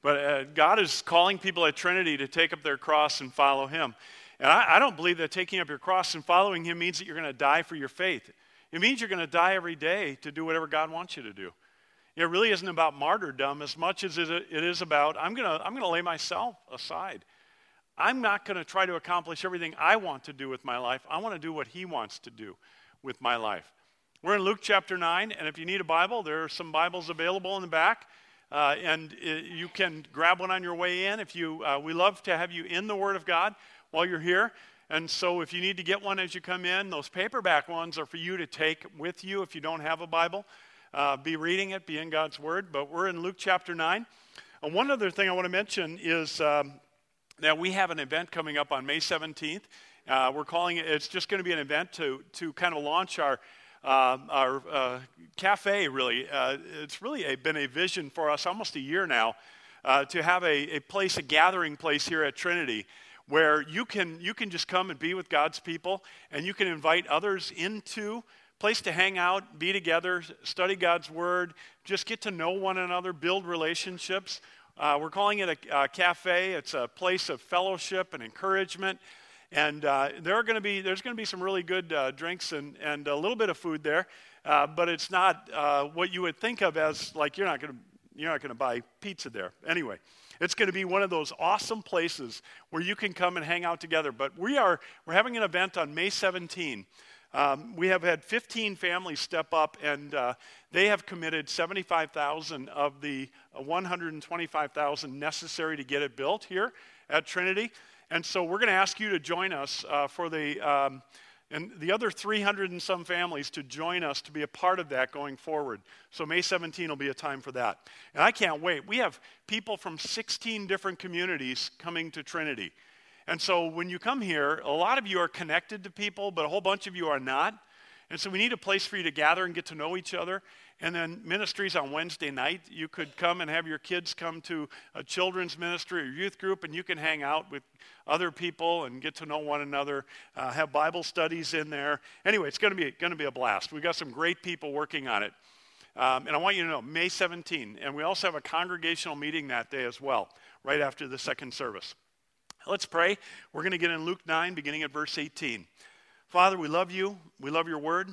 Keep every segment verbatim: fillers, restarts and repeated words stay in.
But uh, God is calling people at Trinity to take up their cross and follow him. And I, I don't believe that taking up your cross and following him means that you're going to die for your faith. It means you're going to die every day to do whatever God wants you to do. It really isn't about martyrdom as much as it is about, I'm going to I'm going to lay myself aside. I'm not going to try to accomplish everything I want to do with my life. I want to do what he wants to do with my life. We're in Luke chapter nine, and if you need a Bible, there are some Bibles available in the back. Uh, and it, you can grab one on your way in. If you, uh, we love to have you in the Word of God while you're here. And so if you need to get one as you come in, those paperback ones are for you to take with you if you don't have a Bible. Uh, be reading it, be in God's Word. But we're in Luke chapter nine. And one other thing I want to mention is um, that we have an event coming up on May seventeenth. Uh, we're calling it, it's just going to be an event to, to kind of launch our Uh, our uh, cafe, really. Uh, it's really a, been a vision for us almost a year now uh, to have a, a place, a gathering place here at Trinity where you can you can just come and be with God's people, and you can invite others into a place to hang out, be together, study God's Word, just get to know one another, build relationships. Uh, we're calling it a, a cafe. It's a place of fellowship and encouragement. And uh, there are going to be there's going to be some really good uh, drinks and, and a little bit of food there, uh, but it's not uh, what you would think of as like you're not going to you're not going to buy pizza there. Anyway, it's going to be one of those awesome places where you can come and hang out together. But we are we're having an event on May seventeenth. Um, we have had fifteen families step up, and uh, they have committed seventy-five thousand of the one hundred twenty-five thousand necessary to get it built here at Trinity. And so we're going to ask you to join us uh, for the, um, and the other three hundred and some families to join us to be a part of that going forward. So May seventeenth will be a time for that. And I can't wait. We have people from sixteen different communities coming to Trinity. And so when you come here, a lot of you are connected to people, but a whole bunch of you are not. And so we need a place for you to gather and get to know each other. And then ministries on Wednesday night. You could come and have your kids come to a children's ministry or youth group, and you can hang out with other people and get to know one another, uh, have Bible studies in there. Anyway, it's going to be going to be a blast. We've got some great people working on it. Um, and I want you to know, May seventeenth. And we also have a congregational meeting that day as well, right after the second service. Let's pray. We're going to get in Luke nine, beginning at verse eighteen. Father, we love you. We love your word.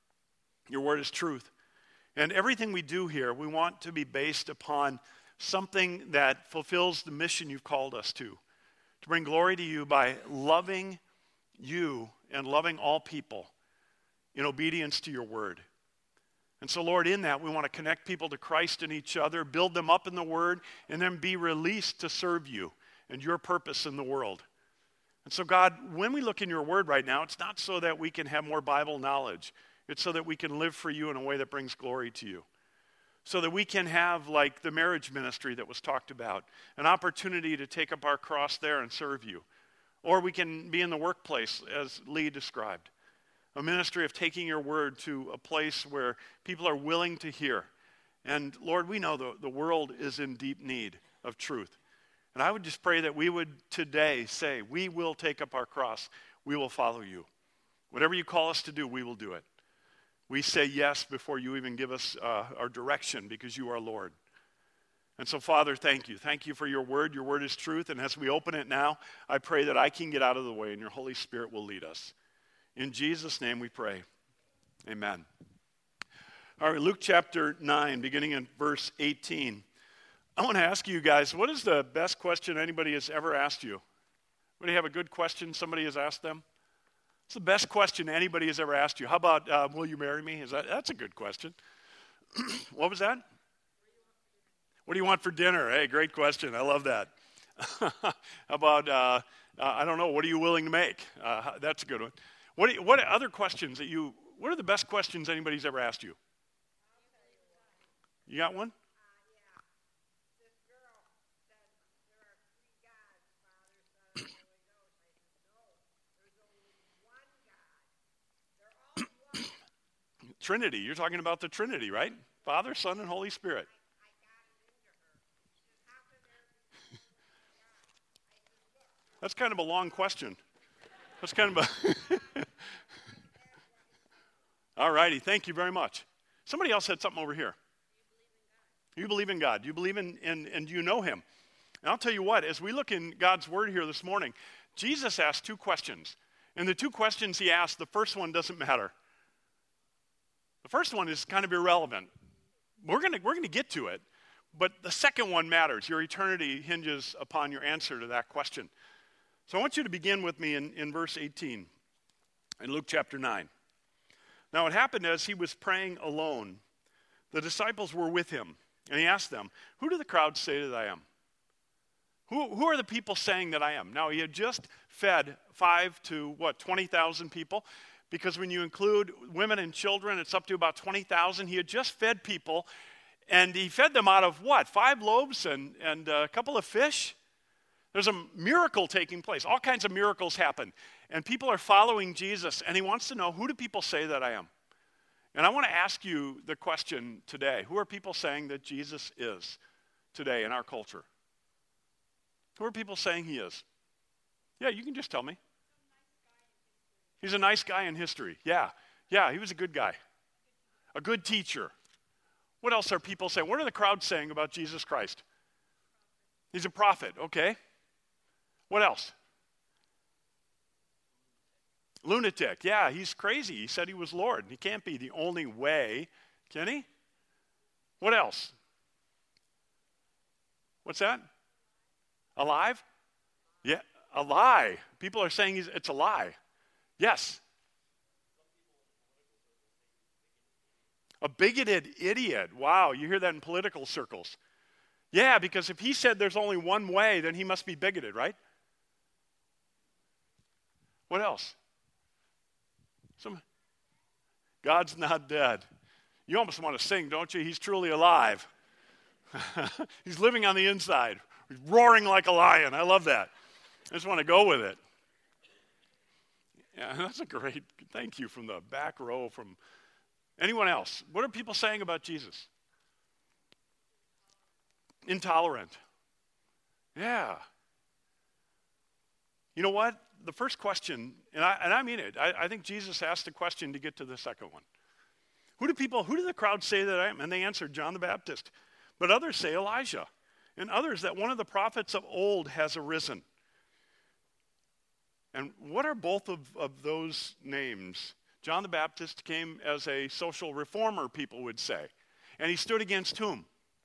Your word is truth. And everything we do here, we want to be based upon something that fulfills the mission you've called us to, to bring glory to you by loving you and loving all people in obedience to your word. And so, Lord, in that, we want to connect people to Christ and each other, build them up in the word, and then be released to serve you and your purpose in the world. And so, God, when we look in your word right now, it's not so that we can have more Bible knowledge. It's so that we can live for you in a way that brings glory to you. So that we can have, like the marriage ministry that was talked about, an opportunity to take up our cross there and serve you. Or we can be in the workplace, as Lee described. A ministry of taking your word to a place where people are willing to hear. And Lord, we know the, the world is in deep need of truth. And I would just pray that we would today say, we will take up our cross. We will follow you. Whatever you call us to do, we will do it. We say yes before you even give us uh, our direction because you are Lord. And so, Father, thank you. Thank you for your word. Your word is truth. And as we open it now, I pray that I can get out of the way and your Holy Spirit will lead us. In Jesus' name we pray. Amen. All right, Luke chapter nine, beginning in verse eighteen. I want to ask you guys, what is the best question anybody has ever asked you? Anybody have a good question somebody has asked them? It's the best question anybody has ever asked you. How about, uh, will you marry me? Is that That's a good question. What was that? What do you want for dinner? Hey, great question. I love that. How about, uh, uh, I don't know, what are you willing to make? Uh, that's a good one. What, do you, what other questions that you, what are the best questions anybody's ever asked you? You got one? Trinity. You're talking about the Trinity, right? Father, Son, and Holy Spirit. That's kind of a long question. That's kind of a... All righty. Thank you very much. Somebody else had something over here. You believe in God. You believe in, in and you know him. And I'll tell you what, as we look in God's word here this morning, Jesus asked two questions. And the two questions he asked, the first one doesn't matter. The first one is kind of irrelevant. We're going to we're going to get to it. But the second one matters. Your eternity hinges upon your answer to that question. So I want you to begin with me in, in verse eighteen in Luke chapter nine. Now it happened as he was praying alone, the disciples were with him. And he asked them, who do the crowd say that I am? Who, who are the people saying that I am? Now, he had just fed five to, what, twenty thousand people? Because when you include women and children, it's up to about twenty thousand. He had just fed people, and he fed them out of what? Five loaves and, and a couple of fish? There's a miracle taking place. All kinds of miracles happen. And people are following Jesus, and he wants to know, who do people say that I am? And I want to ask you the question today. Who are people saying that Jesus is today in our culture? Who are people saying he is? Yeah, you can just tell me. He's a nice guy in history. Yeah, yeah, he was a good guy. A good teacher. What else are people saying? What are the crowd saying about Jesus Christ? He's a prophet, okay. What else? Lunatic. Yeah, he's crazy. He said he was Lord. He can't be the only way, can he? What else? What's that? Alive? Yeah, a lie. People are saying he's, it's a lie. Yes. A bigoted idiot. Wow, you hear that in political circles. Yeah, because if he said there's only one way, then he must be bigoted, right? What else? Some, God's not dead. You almost want to sing, don't you? He's truly alive. He's living on the inside. He's roaring like a lion. I love that. I just want to go with it. Yeah, that's a great, thank you from the back row. From anyone else? What are people saying about Jesus? Intolerant. Yeah. You know what? The first question, and I, and I mean it, I, I think Jesus asked a question to get to the second one. Who do people, who do the crowd say that I am? And they answered, John the Baptist. But others say Elijah. And others that one of the prophets of old has arisen. And what are both of, of those names? John the Baptist came as a social reformer, people would say. And he stood against whom?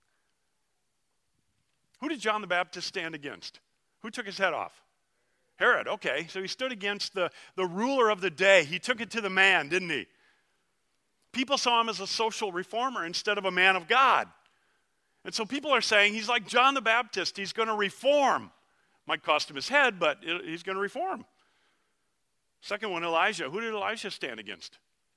Who did John the Baptist stand against? Who took his head off? Herod, okay. So he stood against the, the ruler of the day. He took it to the man, didn't he? People saw him as a social reformer instead of a man of God. And so people are saying he's like John the Baptist. He's going to reform. Might cost him his head, but it, he's going to reform. Second one, Elijah. Who did Elijah stand against?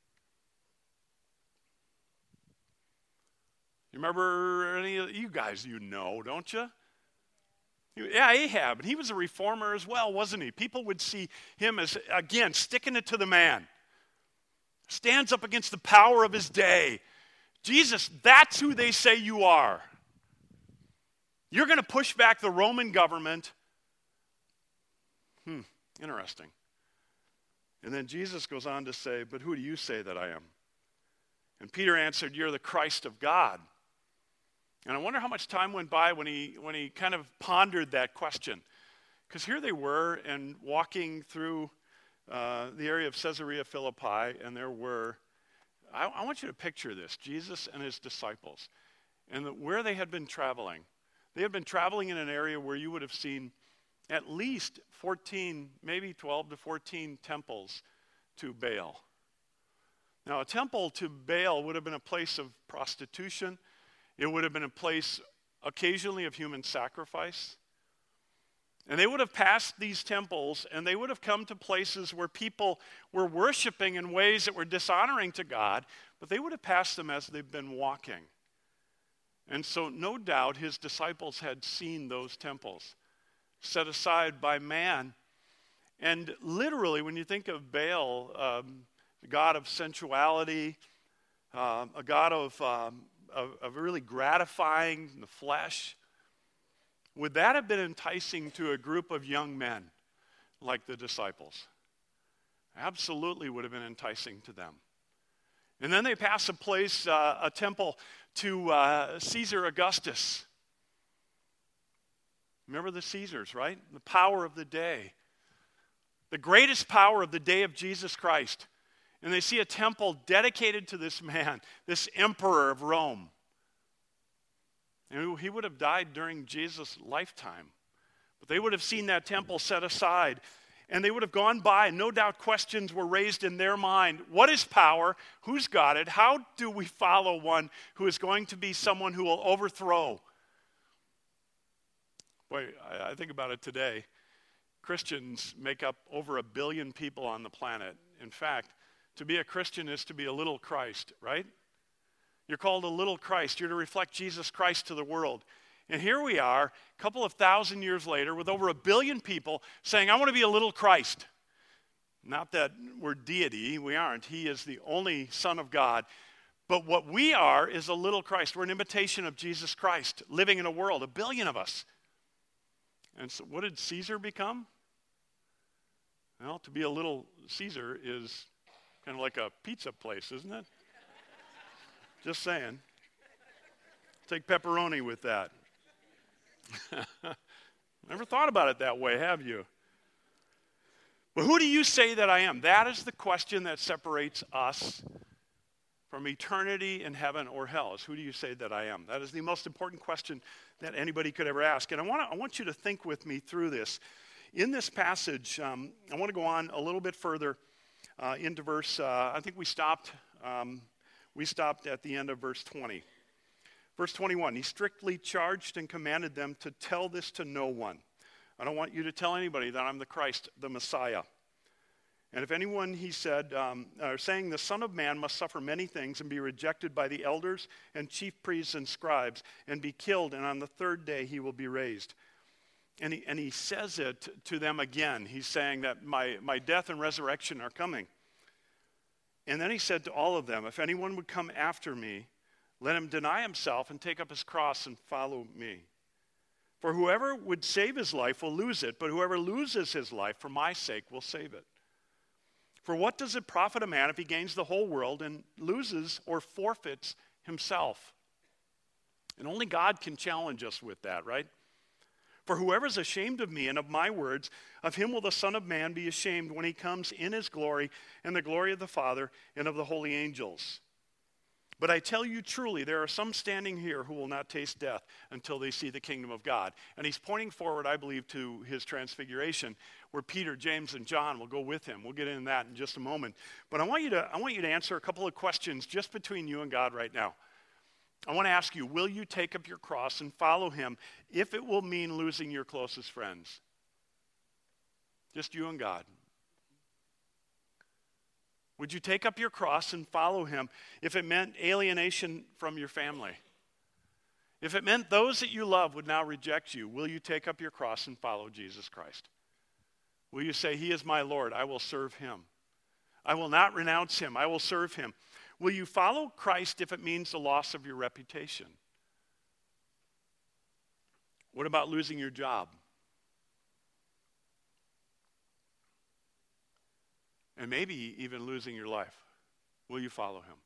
You remember any of you guys you know, don't you? Yeah, Ahab. And he was a reformer as well, wasn't he? People would see him as, again, sticking it to the man. Stands up against the power of his day. Jesus, that's who they say you are. You're going to push back the Roman government. Hmm, interesting. And then Jesus goes on to say, but who do you say that I am? And Peter answered, you're the Christ of God. And I wonder how much time went by when he when he kind of pondered that question. Because here they were and walking through uh, the area of Caesarea Philippi, and there were, I, I want you to picture this, Jesus and his disciples. And the, where they had been traveling, they had been traveling in an area where you would have seen at least fourteen, maybe twelve to fourteen temples to Baal. Now, a temple to Baal would have been a place of prostitution. It would have been a place occasionally of human sacrifice. And they would have passed these temples, and they would have come to places where people were worshiping in ways that were dishonoring to God, but they would have passed them as they've been walking. And so no doubt his disciples had seen those temples set aside by man. And literally, when you think of Baal, um, the god of sensuality, um, a god of, um, of, of really gratifying the flesh, would that have been enticing to a group of young men like the disciples? Absolutely would have been enticing to them. And then they pass a place, uh, a temple to uh, Caesar Augustus. Remember the Caesars, right? The power of the day. The greatest power of the day of Jesus Christ. And they see a temple dedicated to this man, this emperor of Rome. And he would have died during Jesus' lifetime. But they would have seen that temple set aside. And they would have gone by, and no doubt questions were raised in their mind. What is power? Who's got it? How do we follow one who is going to be someone who will overthrow? Boy, I, I think about it today. Christians make up over a billion people on the planet. In fact, to be a Christian is to be a little Christ, right? You're called a little Christ. You're to reflect Jesus Christ to the world. And here we are, a couple of thousand years later, with over a billion people saying, I want to be a little Christ. Not that we're deity, we aren't. He is the only Son of God. But what we are is a little Christ. We're an imitation of Jesus Christ, living in a world, a billion of us. And so what did Caesar become? Well, to be a little Caesar is kind of like a pizza place, isn't it? Just saying. Take pepperoni with that. Never thought about it that way, have you? But who do you say that I am? That is the question that separates us from eternity in heaven or hell, is who do you say that I am? That is the most important question that anybody could ever ask. And I want to, I want you to think with me through this. In this passage, um, I want to go on a little bit further uh, into verse, uh, I think we stopped, um, we stopped at the end of verse twenty. Verse twenty-one, he strictly charged and commanded them to tell this to no one. I don't want you to tell anybody that I'm the Christ, the Messiah. And if anyone, he said, um, are saying the Son of Man must suffer many things and be rejected by the elders and chief priests and scribes and be killed, and on the third day he will be raised. And he, and he says it to them again. He's saying that my, my death and resurrection are coming. And then he said to all of them, if anyone would come after me, let him deny himself and take up his cross and follow me. For whoever would save his life will lose it, but whoever loses his life for my sake will save it. For what does it profit a man if he gains the whole world and loses or forfeits himself? And only God can challenge us with that, right? For whoever is ashamed of me and of my words, of him will the Son of Man be ashamed when he comes in his glory and the glory of the Father and of the holy angels. But I tell you truly, there are some standing here who will not taste death until they see the kingdom of God. And he's pointing forward, I believe, to his transfiguration, where Peter, James, and John will go with him. We'll get into that in just a moment. But I want you to, I want you to answer a couple of questions just between you and God right now. I want to ask you, will you take up your cross and follow him if it will mean losing your closest friends? Just you and God. Would you take up your cross and follow him if it meant alienation from your family? If it meant those that you love would now reject you, will you take up your cross and follow Jesus Christ? Will you say, he is my Lord, I will serve him. I will not renounce him, I will serve him. Will you follow Christ if it means the loss of your reputation? What about losing your job? And maybe even losing your life. Will you follow him?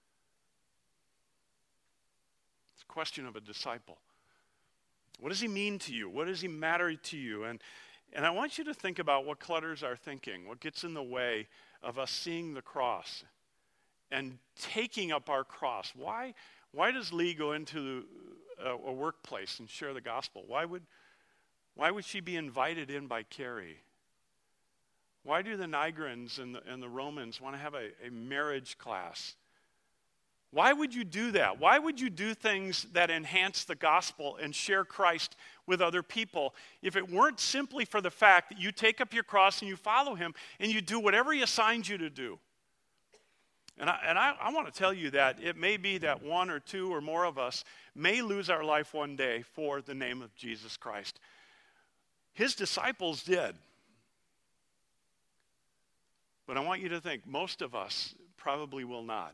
It's a question of a disciple. What does he mean to you? What does he matter to you? And, and I want you to think about what clutters our thinking, what gets in the way of us seeing the cross and taking up our cross. Why, why does Lee go into a, a workplace and share the gospel? Why would, why would she be invited in by Carrie? Why do the Nigrans and the, and the Romans want to have a, a marriage class? Why would you do that? Why would you do things that enhance the gospel and share Christ with other people if it weren't simply for the fact that you take up your cross and you follow him and you do whatever he assigns you to do? And I, and I, I want to tell you that it may be that one or two or more of us may lose our life one day for the name of Jesus Christ. His disciples did. But I want you to think, most of us probably will not.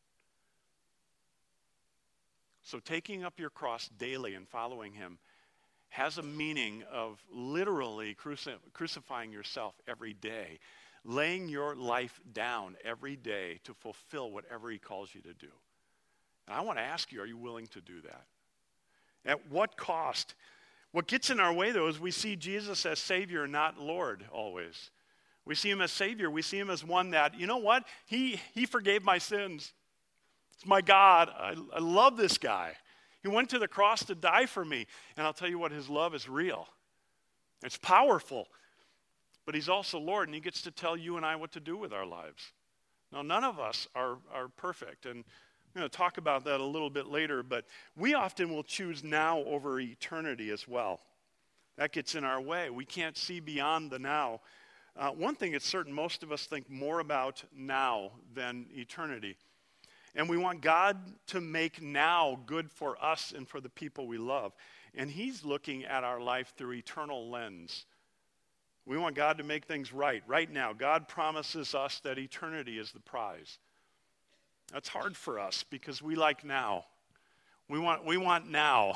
So taking up your cross daily and following him has a meaning of literally cruci- crucifying yourself every day. laying your life down every day to fulfill whatever he calls you to do. And I want to ask you, are you willing to do that? At what cost? What gets in our way, though, is we see Jesus as Savior, not Lord, always. We see him as Savior. We see him as one that, you know what? He, he forgave my sins. It's my God. I, I love this guy. He went to the cross to die for me. And I'll tell you what, his love is real. It's powerful. But he's also Lord, and he gets to tell you and I what to do with our lives. Now, none of us are, are perfect, and I'm going to talk about that a little bit later, but we often will choose now over eternity as well. That gets in our way. We can't see beyond the now. Uh, one thing is certain, most of us think more about now than eternity. And we want God to make now good for us and for the people we love. And he's looking at our life through eternal lens. We want God to make things right, right now. God promises us that eternity is the prize. That's hard for us because we like now. We want, we want now.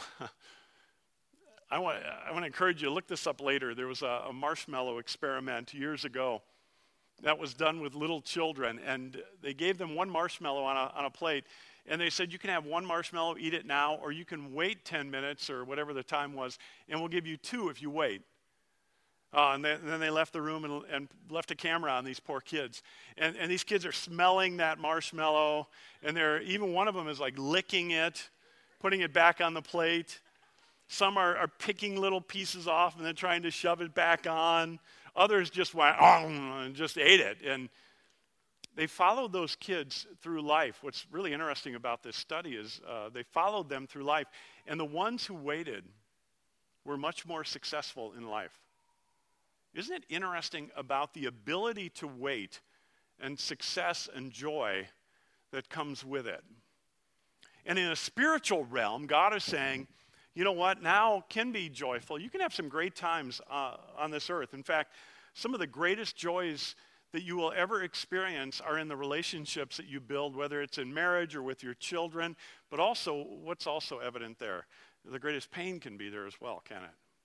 I want, I want to encourage you to look this up later. There was a, a marshmallow experiment years ago that was done with little children, and they gave them one marshmallow on a, on a plate, and they said, you can have one marshmallow, eat it now, or you can wait ten minutes or whatever the time was, and we'll give you two if you wait. Uh, and, they, and then they left the room and, and left a camera on these poor kids. And, and these kids are smelling that marshmallow, and they're, even one of them is like licking it, putting it back on the plate. Some are, are picking little pieces off and then trying to shove it back on. Others just went, oh, and just ate it. And they followed those kids through life. What's really interesting about this study is uh, they followed them through life. And the ones who waited were much more successful in life. Isn't it interesting about the ability to wait and success and joy that comes with it? And in a spiritual realm, God is saying, you know what, now can be joyful. You can have some great times uh, on this earth. In fact, some of the greatest joys that you will ever experience are in the relationships that you build, whether it's in marriage or with your children, but also what's also evident there. The greatest pain can be there as well, can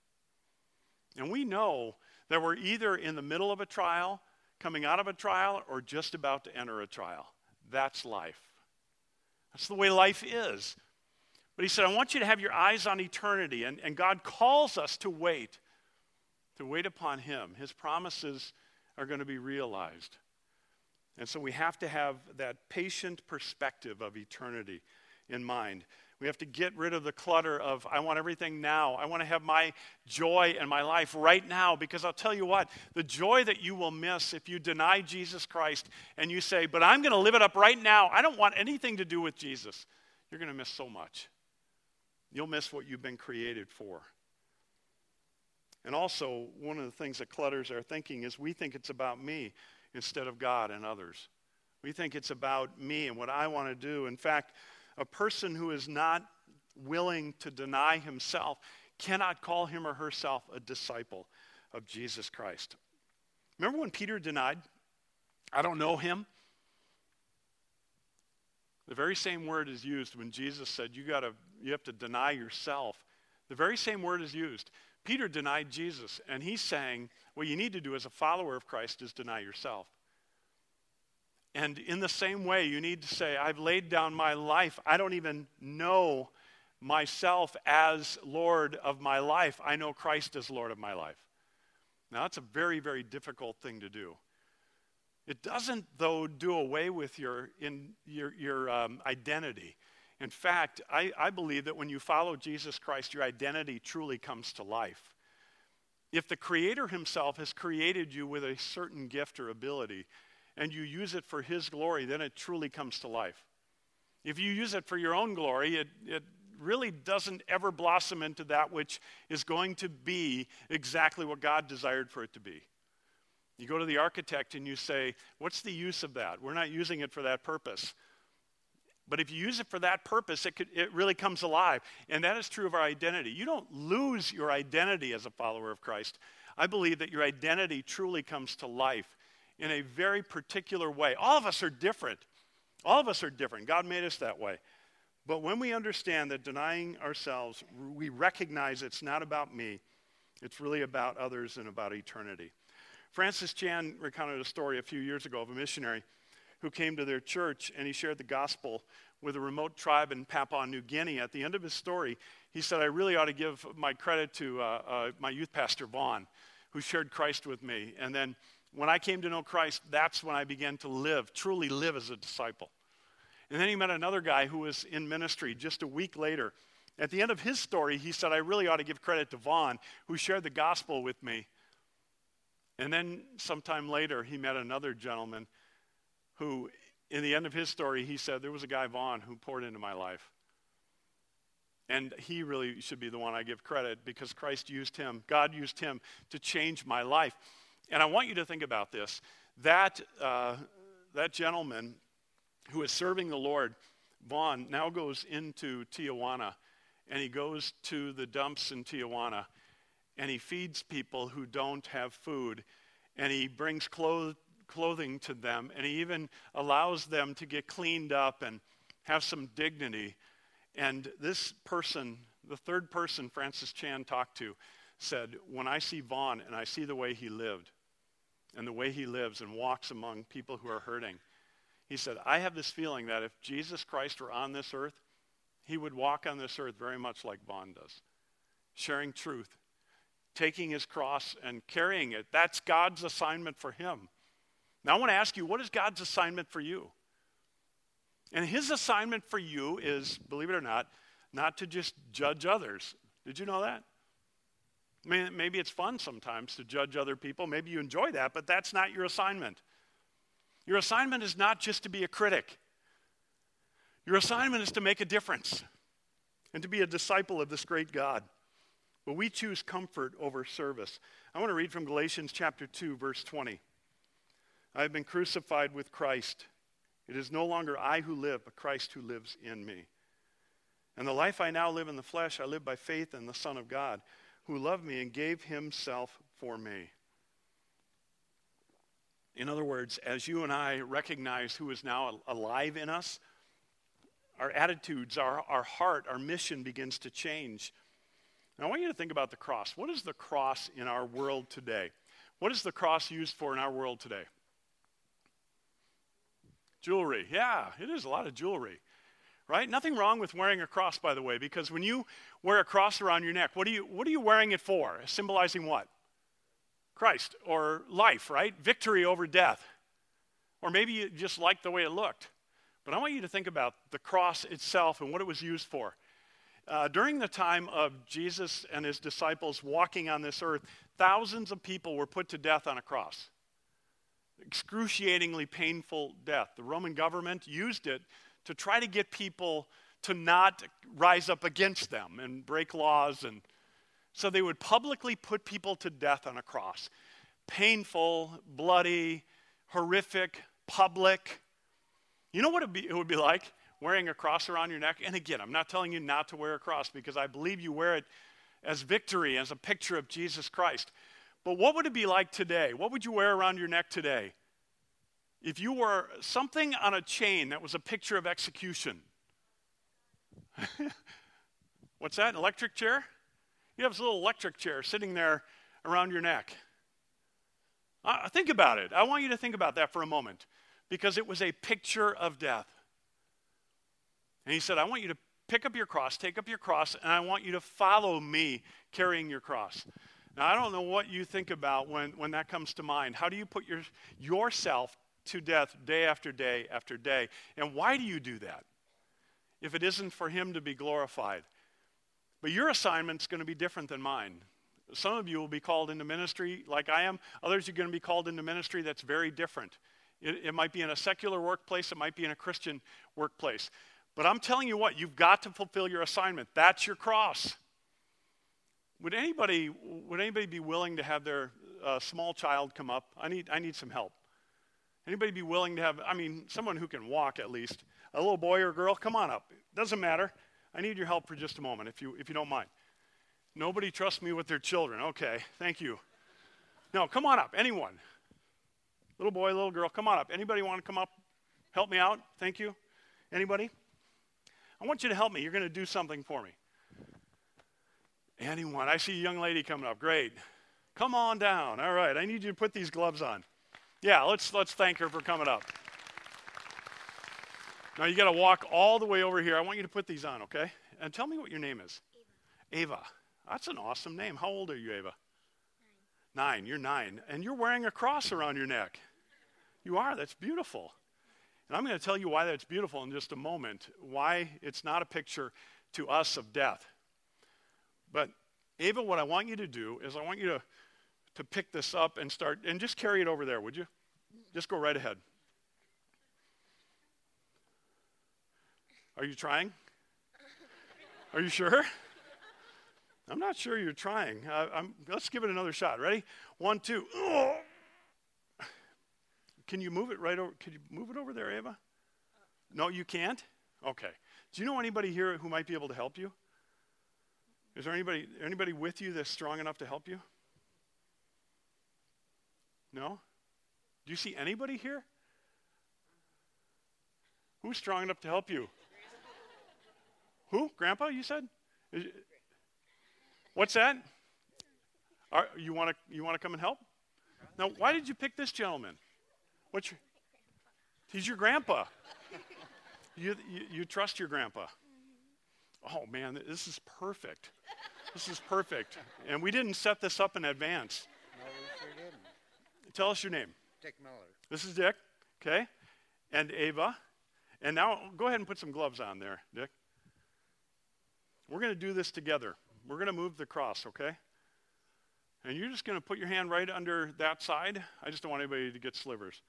it? And we know that we're either in the middle of a trial, coming out of a trial, or just about to enter a trial. That's life. That's the way life is. But he said, I want you to have your eyes on eternity. And, and God calls us to wait, to wait upon him. His promises are going to be realized. And so we have to have that patient perspective of eternity in mind. We have to get rid of the clutter of, I want everything now. I want to have my joy and my life right now. Because I'll tell you what, the joy that you will miss if you deny Jesus Christ and you say, but I'm going to live it up right now. I don't want anything to do with Jesus. You're going to miss so much. You'll miss what you've been created for. And also, one of the things that clutters our thinking is we think it's about me instead of God and others. We think it's about me and what I want to do. In fact, a person who is not willing to deny himself cannot call him or herself a disciple of Jesus Christ. Remember when Peter denied, I don't know him? The very same word is used when Jesus said, you gotta, you have to deny yourself. The very same word is used. Peter denied Jesus, and he's saying, what you need to do as a follower of Christ is deny yourself. And in the same way, you need to say, I've laid down my life. I don't even know myself as Lord of my life. I know Christ as Lord of my life. Now, that's a very, very difficult thing to do. It doesn't, though, do away with your, in, your, your um, identity. In fact, I, I believe that when you follow Jesus Christ, your identity truly comes to life. If the Creator himself has created you with a certain gift or ability, and you use it for his glory, then it truly comes to life. If you use it for your own glory, it, it really doesn't ever blossom into that which is going to be exactly what God desired for it to be. You go to the architect and you say, what's the use of that? We're not using it for that purpose. But if you use it for that purpose, it, could, it really comes alive. And that is true of our identity. You don't lose your identity as a follower of Christ. I believe that your identity truly comes to life in a very particular way. All of us are different. All of us are different. God made us that way. But when we understand that denying ourselves, we recognize it's not about me. It's really about others and about eternity. Francis Chan recounted a story a few years ago of a missionary who came to their church, and he shared the gospel with a remote tribe in Papua New Guinea. At the end of his story, he said, I really ought to give my credit to uh, uh, my youth pastor, Vaughn, who shared Christ with me. And then when I came to know Christ, that's when I began to live, truly live as a disciple. And then he met another guy who was in ministry just a week later. At the end of his story, he said, I really ought to give credit to Vaughn, who shared the gospel with me. And then sometime later, he met another gentleman who, in the end of his story, he said, there was a guy, Vaughn, who poured into my life. And he really should be the one I give credit, because Christ used him, God used him to change my life. And I want you to think about this. That, uh, that gentleman who is serving the Lord, Vaughn, now goes into Tijuana, and he goes to the dumps in Tijuana, and he feeds people who don't have food, and he brings clothes, clothing to them, and he even allows them to get cleaned up and have some dignity. And this person, the third person Francis Chan talked to, said, when I see Vaughn and I see the way he lived and the way he lives and walks among people who are hurting, he said, I have this feeling that if Jesus Christ were on this earth, he would walk on this earth very much like Vaughn does, sharing truth, taking his cross and carrying it. That's God's assignment for him. Now I want to ask you, what is God's assignment for you? And his assignment for you is, believe it or not, not to just judge others. Did you know that? I mean, maybe it's fun sometimes to judge other people. Maybe you enjoy that, but that's not your assignment. Your assignment is not just to be a critic. Your assignment is to make a difference and to be a disciple of this great God. But we choose comfort over service. I want to read from Galatians chapter two, verse twenty. I have been crucified with Christ. It is no longer I who live, but Christ who lives in me. And the life I now live in the flesh, I live by faith in the Son of God, who loved me and gave himself for me. In other words, as you and I recognize who is now alive in us, our attitudes, our, our heart, our mission begins to change. Now, I want you to think about the cross. What is the cross in our world today? What is the cross used for in our world today? Jewelry. Yeah, it is a lot of jewelry, right? Nothing wrong with wearing a cross, by the way, because when you wear a cross around your neck, what are you, what are you wearing it for? Symbolizing what? Christ, or life, right? Victory over death. Or maybe you just like the way it looked. But I want you to think about the cross itself and what it was used for. Uh, during the time of Jesus and his disciples walking on this earth, thousands of people were put to death on a cross. Excruciatingly painful death. The Roman government used it to try to get people to not rise up against them and break laws. And so they would publicly put people to death on a cross. Painful, bloody, horrific, public. You know what it'd be, it would be like? Wearing a cross around your neck. And again, I'm not telling you not to wear a cross, because I believe you wear it as victory, as a picture of Jesus Christ. But what would it be like today? What would you wear around your neck today? If you wore something on a chain that was a picture of execution. What's that, an electric chair? You have this little electric chair sitting there around your neck. Uh, think about it. I want you to think about that for a moment, because it was a picture of death. And he said, I want you to pick up your cross, take up your cross, and I want you to follow me carrying your cross. Now, I don't know what you think about when, when that comes to mind. How do you put your, yourself to death day after day after day? And why do you do that if it isn't for him to be glorified? But your assignment's going to be different than mine. Some of you will be called into ministry like I am. Others are going to be called into ministry that's very different. It, it might be in a secular workplace. It might be in a Christian workplace. But I'm telling you what, you've got to fulfill your assignment. That's your cross. Would anybody would anybody be willing to have their uh, small child come up? I need I need some help. Anybody be willing to have, I mean, someone who can walk at least. A little boy or girl, come on up. Doesn't matter. I need your help for just a moment, if you if you don't mind. Nobody trusts me with their children. Okay, thank you. No, come on up. Anyone. Little boy, little girl, come on up. Anybody want to come up? Help me out? Thank you. Anybody? I want you to help me. You're going to do something for me. Anyone? I see a young lady coming up. Great. Come on down. All right, I need you to put these gloves on. Yeah, let's let's thank her for coming up. Now you got to walk all the way over here. I want you to put these on, okay? And tell me what your name is. Ava. Ava. That's an awesome name. How old are you, Ava? Nine. Nine. You're nine. And you're wearing a cross around your neck. You are. That's beautiful. And I'm going to tell you why that's beautiful in just a moment, why it's not a picture to us of death. But Ava, what I want you to do is I want you to, to pick this up and start, and just carry it over there, would you? Just go right ahead. Are you trying? Are you sure? I'm not sure you're trying. Uh, I'm, let's give it another shot. Ready? One, two. Oh. Can you move it right over? Can you move it over there, Ava? No, you can't? Okay. Do you know anybody here who might be able to help you? Is there anybody anybody with you that's strong enough to help you? No? Do you see anybody here? Who's strong enough to help you? Who? Grandpa, you said? Is, what's that? Are, you want to you want to come and help? Now, why did you pick this gentleman? What's your, he's your grandpa. You, you you trust your grandpa? Oh man, this is perfect. This is perfect. And we didn't set this up in advance. No, we sure didn't. Tell us your name. Dick Miller. This is Dick, okay? And Ava. And now go ahead and put some gloves on there, Dick. We're going to do this together. We're going to move the cross, okay? And you're just going to put your hand right under that side. I just don't want anybody to get slivers.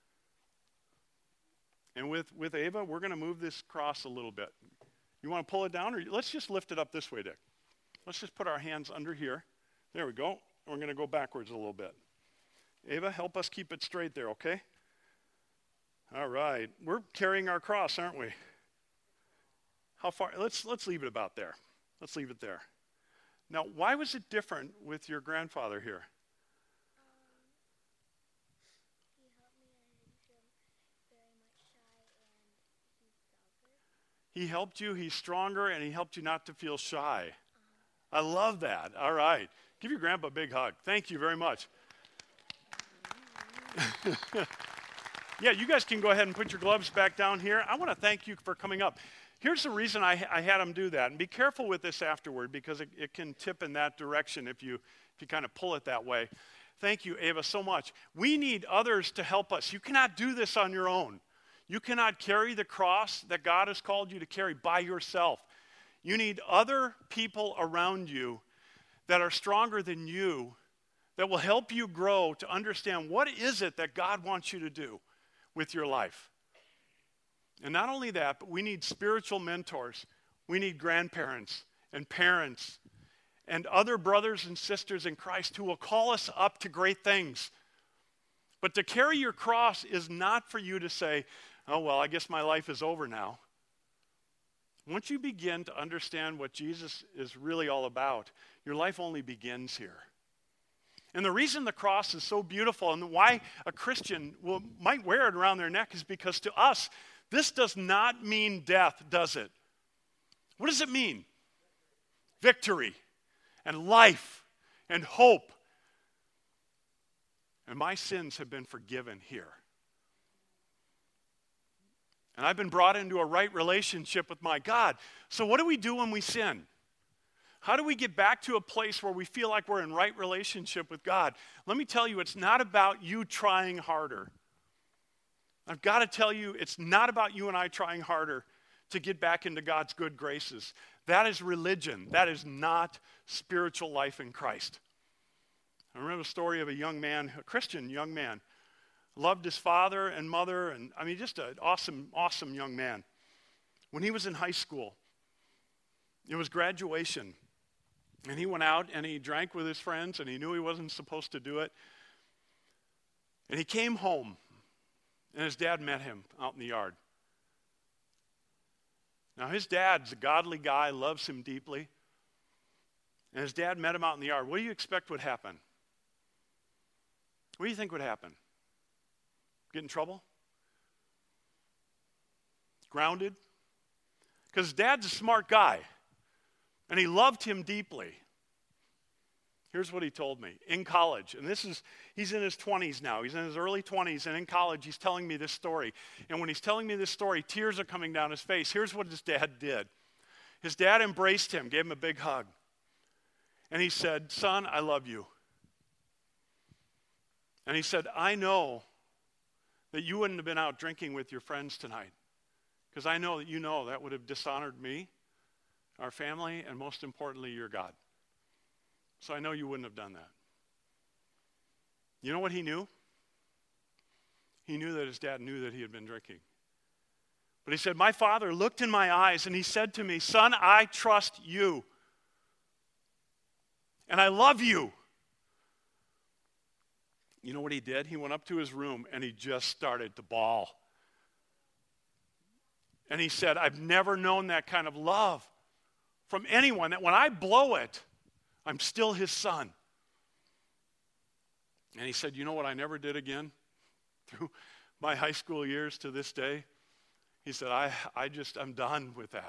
And with, with Ava, we're going to move this cross a little bit. You want to pull it down? Or let's just lift it up this way, Dick. Let's just put our hands under here. There we go. We're going to go backwards a little bit. Ava, help us keep it straight there, okay? All right. We're carrying our cross, aren't we? How far? Let's, let's leave it about there. Let's leave it there. Now, why was it different with your grandfather here? He helped you, he's stronger, and he helped you not to feel shy. I love that. All right. Give your grandpa a big hug. Thank you very much. Yeah, you guys can go ahead and put your gloves back down here. I want to thank you for coming up. Here's the reason I, I had him do that. And be careful with this afterward because it, it can tip in that direction if you, if you kind of pull it that way. Thank you, Ava, so much. We need others to help us. You cannot do this on your own. You cannot carry the cross that God has called you to carry by yourself. You need other people around you that are stronger than you, that will help you grow to understand what is it that God wants you to do with your life. And not only that, but we need spiritual mentors. We need grandparents and parents and other brothers and sisters in Christ who will call us up to great things. But to carry your cross is not for you to say, oh, well, I guess my life is over now. Once you begin to understand what Jesus is really all about, your life only begins here. And the reason the cross is so beautiful and why a Christian will, might wear it around their neck is because to us, this does not mean death, does it? What does it mean? Victory and life and hope. And my sins have been forgiven here. And I've been brought into a right relationship with my God. So what do we do when we sin? How do we get back to a place where we feel like we're in right relationship with God? Let me tell you, it's not about you trying harder. I've got to tell you, it's not about you and I trying harder to get back into God's good graces. That is religion. That is not spiritual life in Christ. I remember the story of a young man, a Christian young man, loved his father and mother, and I mean, just an awesome, awesome young man. When he was in high school, it was graduation, and he went out and he drank with his friends, and he knew he wasn't supposed to do it. And he came home, and his dad met him out in the yard. Now, his dad's a godly guy, loves him deeply, and his dad met him out in the yard. What do you expect would happen? What do you think would happen? Get in trouble? Grounded? Because Dad's a smart guy, and he loved him deeply. Here's what he told me. In college, and this is, he's in his twenties now. He's in his early twenties, and in college, he's telling me this story. And when he's telling me this story, tears are coming down his face. Here's what his dad did. His dad embraced him, gave him a big hug. And he said, son, I love you. And he said, I know that you wouldn't have been out drinking with your friends tonight, because I know that you know that would have dishonored me, our family, and most importantly, your God. So I know you wouldn't have done that. You know what he knew? He knew that his dad knew that he had been drinking. But he said, my father looked in my eyes and he said to me, son, I trust you. And I love you. You know what he did? He went up to his room and he just started to bawl. And he said, I've never known that kind of love from anyone, that when I blow it, I'm still his son. And he said, you know what I never did again through my high school years to this day? He said, I, I just, I'm done with that.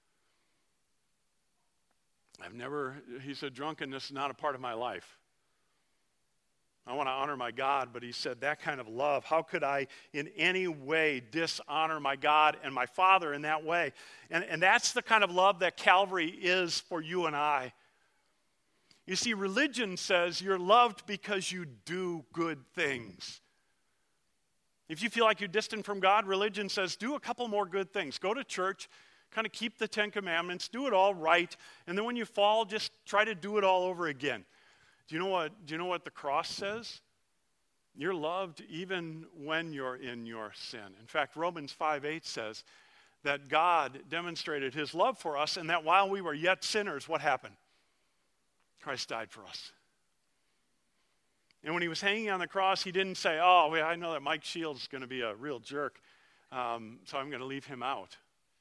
I've never, he said, drunkenness is not a part of my life. I want to honor my God, but he said, that kind of love, how could I in any way dishonor my God and my Father in that way? And, and that's the kind of love that Calvary is for you and I. You see, religion says you're loved because you do good things. If you feel like you're distant from God, religion says do a couple more good things. Go to church, kind of keep the Ten Commandments, do it all right, and then when you fall, just try to do it all over again. Do you know what, do you know what the cross says? You're loved even when you're in your sin. In fact, Romans five eight says that God demonstrated his love for us, and that while we were yet sinners, what happened? Christ died for us. And when he was hanging on the cross, he didn't say, oh, well, I know that Mike Shields is going to be a real jerk, um, so I'm going to leave him out.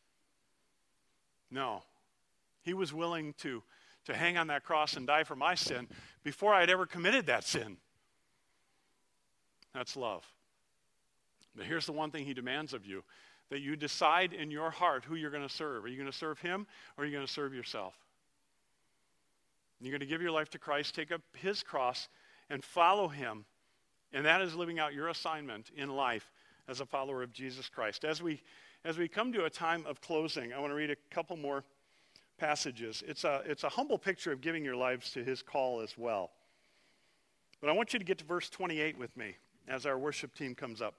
No. He was willing to, to hang on that cross and die for my sin before I'd ever committed that sin. That's love. But here's the one thing he demands of you, that you decide in your heart who you're going to serve. Are you going to serve him, or are you going to serve yourself? You're going to give your life to Christ, take up his cross, and follow him. And that is living out your assignment in life as a follower of Jesus Christ. As we, as we come to a time of closing, I want to read a couple more passages. It's a, it's a humble picture of giving your lives to his call as well. But I want you to get to verse twenty-eight with me as our worship team comes up.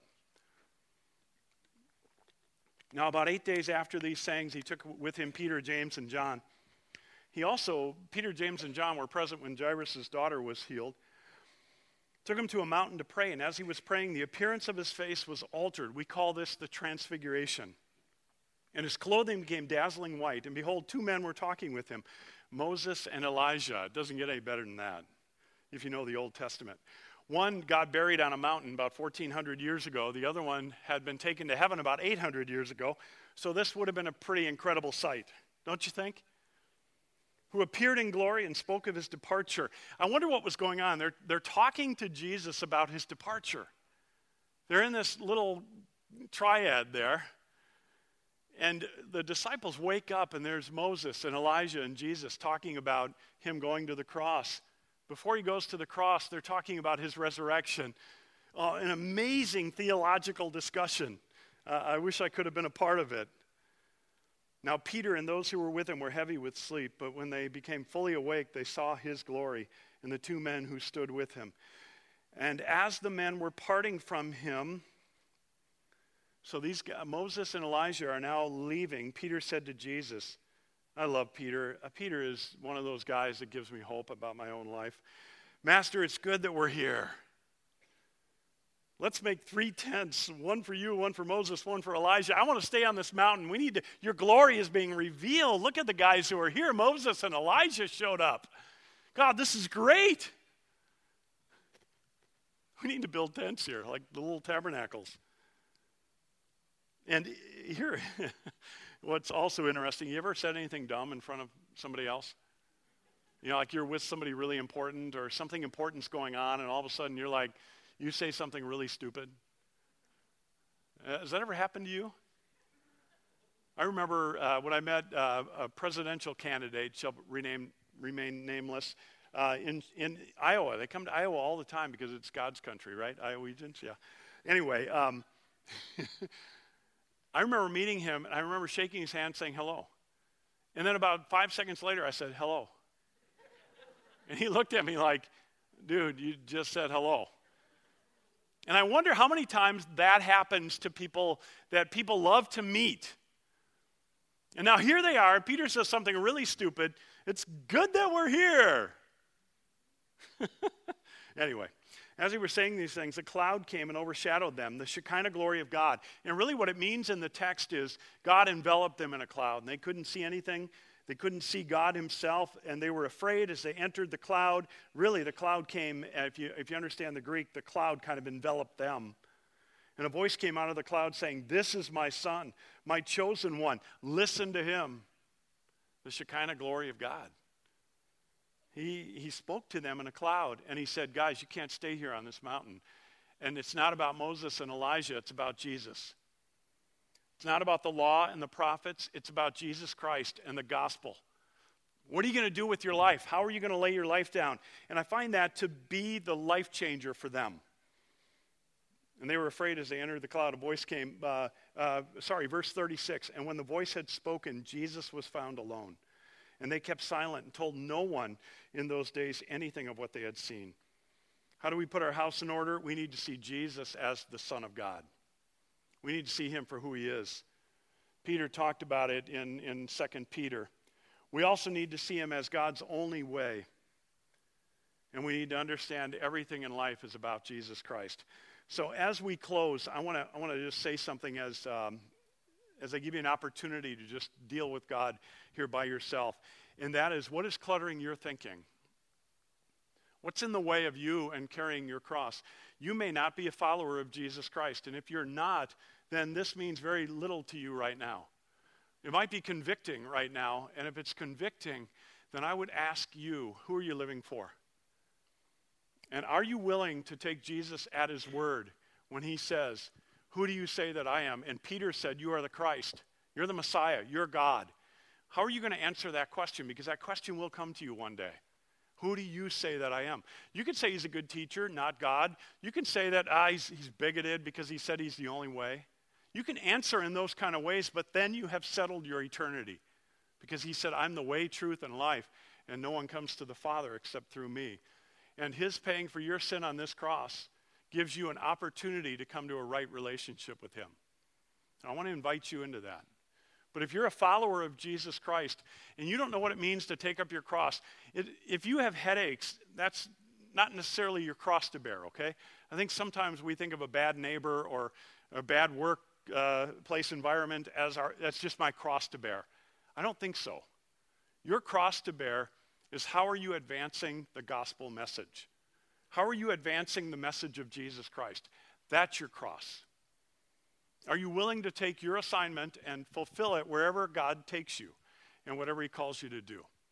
Now, about eight days after these sayings, he took with him Peter, James, and John. He also, Peter, James, and John were present when Jairus' daughter was healed. Took him to a mountain to pray, and as he was praying, the appearance of his face was altered. We call this the transfiguration. And his clothing became dazzling white, and behold, two men were talking with him, Moses and Elijah. It doesn't get any better than that, if you know the Old Testament. One got buried on a mountain about fourteen hundred years ago. The other one had been taken to heaven about eight hundred years ago. So this would have been a pretty incredible sight, don't you think? Who appeared in glory and spoke of his departure. I wonder what was going on. They're, they're talking to Jesus about his departure. They're in this little triad there. And the disciples wake up, and there's Moses and Elijah and Jesus talking about him going to the cross. Before he goes to the cross, they're talking about his resurrection. Uh, an amazing theological discussion. Uh, I wish I could have been a part of it. Now Peter and those who were with him were heavy with sleep, but when they became fully awake, they saw his glory and the two men who stood with him. And as the men were parting from him, so these guys, Moses and Elijah are now leaving, Peter said to Jesus, I love Peter. Uh, Peter is one of those guys that gives me hope about my own life. Master, it's good that we're here. Let's make three tents, one for you, one for Moses, one for Elijah. I want to stay on this mountain. We need to, your glory is being revealed. Look at the guys who are here. Moses and Elijah showed up. God, this is great. We need to build tents here, like the little tabernacles. And here, what's also interesting, you ever said anything dumb in front of somebody else? You know, like you're with somebody really important or something important's going on, and all of a sudden you're like, you say something really stupid. Uh, has that ever happened to you? I remember uh, when I met uh, a presidential candidate, she'll rename, remain nameless, uh, in, in Iowa. They come to Iowa all the time because it's God's country, right? Iowegians, yeah. Anyway, um, I remember meeting him, and I remember shaking his hand saying hello. And then about five seconds later, I said, hello. And he looked at me like, dude, you just said hello. And I wonder how many times that happens to people that people love to meet. And now here they are. Peter says something really stupid. It's good that we're here. Anyway, as he was saying these things, a cloud came and overshadowed them, the Shekinah glory of God. And really what it means in the text is God enveloped them in a cloud, and they couldn't see anything. They couldn't see God himself, and they were afraid as they entered the cloud. Really, the cloud came, if you, if you understand the Greek, the cloud kind of enveloped them. And a voice came out of the cloud saying, this is my son, my chosen one. Listen to him. The Shekinah glory of God. He, he spoke to them in a cloud, and he said, guys, you can't stay here on this mountain. And it's not about Moses and Elijah, it's about Jesus. It's not about the law and the prophets, it's about Jesus Christ and the gospel. What are you going to do with your life? How are you going to lay your life down? And I find that to be the life changer for them. And they were afraid as they entered the cloud. A voice came, uh, uh, sorry, verse thirty-six. And when the voice had spoken, Jesus was found alone. And they kept silent and told no one in those days anything of what they had seen. How do we put our house in order? We need to see Jesus as the Son of God. We need to see him for who he is. Peter talked about it in, in Second Peter. We also need to see him as God's only way. And we need to understand everything in life is about Jesus Christ. So as we close, I want to I want to just say something as um, as I give you an opportunity to just deal with God here by yourself. And that is, what is cluttering your thinking? What's in the way of you and carrying your cross? You may not be a follower of Jesus Christ. And if you're not, then this means very little to you right now. It might be convicting right now. And if it's convicting, then I would ask you, who are you living for? And are you willing to take Jesus at his word when he says, who do you say that I am? And Peter said, you are the Christ. You're the Messiah. You're God. How are you going to answer that question? Because that question will come to you one day. Who do you say that I am? You can say he's a good teacher, not God. You can say that ah, he's, he's bigoted because he said he's the only way. You can answer in those kind of ways, but then you have settled your eternity. Because he said, I'm the way, truth, and life, and no one comes to the Father except through me. And his paying for your sin on this cross gives you an opportunity to come to a right relationship with him. And I want to invite you into that. But if you're a follower of Jesus Christ and you don't know what it means to take up your cross, it, if you have headaches, that's not necessarily your cross to bear, okay? I think sometimes we think of a bad neighbor or a bad work uh, place environment as our, that's just my cross to bear. I don't think so. Your cross to bear is, how are you advancing the gospel message? How are you advancing the message of Jesus Christ? That's your cross. Are you willing to take your assignment and fulfill it wherever God takes you and whatever he calls you to do?